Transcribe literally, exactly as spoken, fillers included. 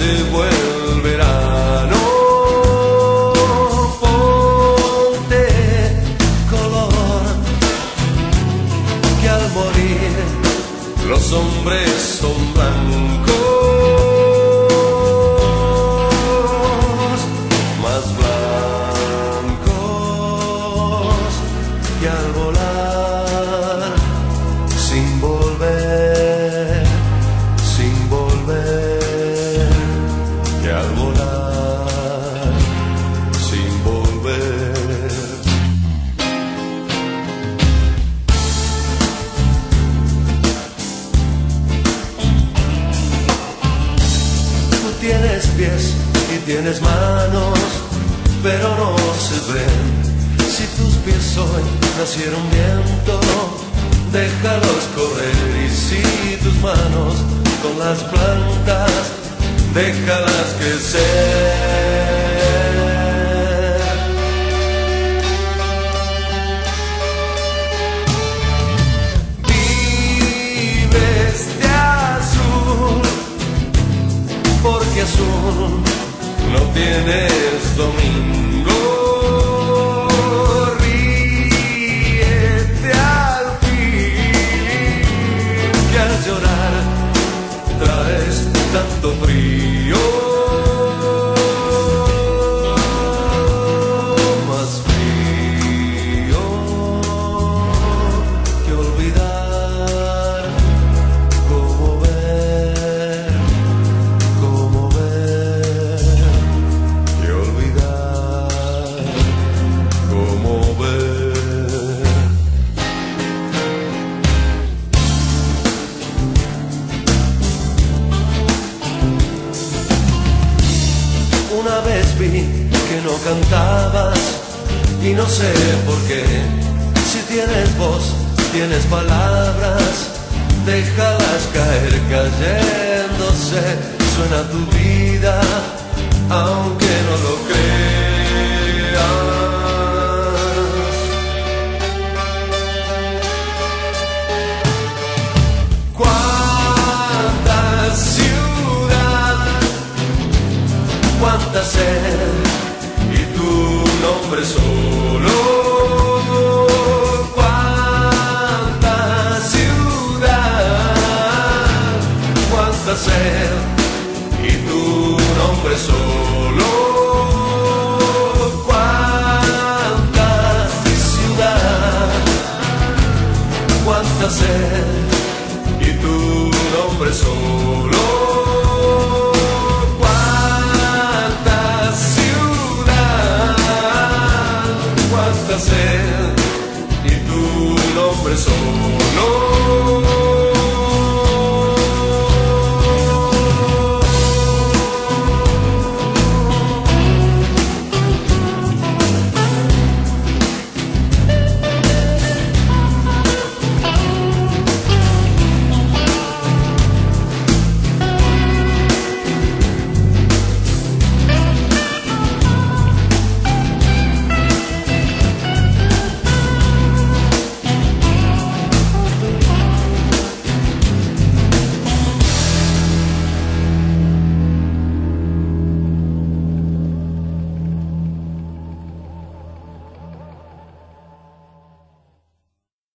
llegó el verano. Ponte color, que al morir los hombres son blancos, más blancos que al volar, sin volver, sin volver, que al volar, sin volver. Tú tienes pies y tienes manos, pero no se ven. Si tus pies hoy nacieron viento, déjalos correr. Y si tus manos con las plantas, déjalas crecer. Vives de azul, porque azul no tienes domingo. Ríete al fin, que al llorar traes tanto frío, más frío que olvidar. Cómo ver, cómo ver, que olvidar, cómo ver. Una vez vi que no cantabas y no sé por qué. Si tienes voz, tienes palabras, déjalas caer cayéndose. Suena tu vida, aunque no lo creas. Cuánta ciudad, cuánta sed, y tu nombre solo. Cuánta ciudad, cuánta sed, y tu nombre solo.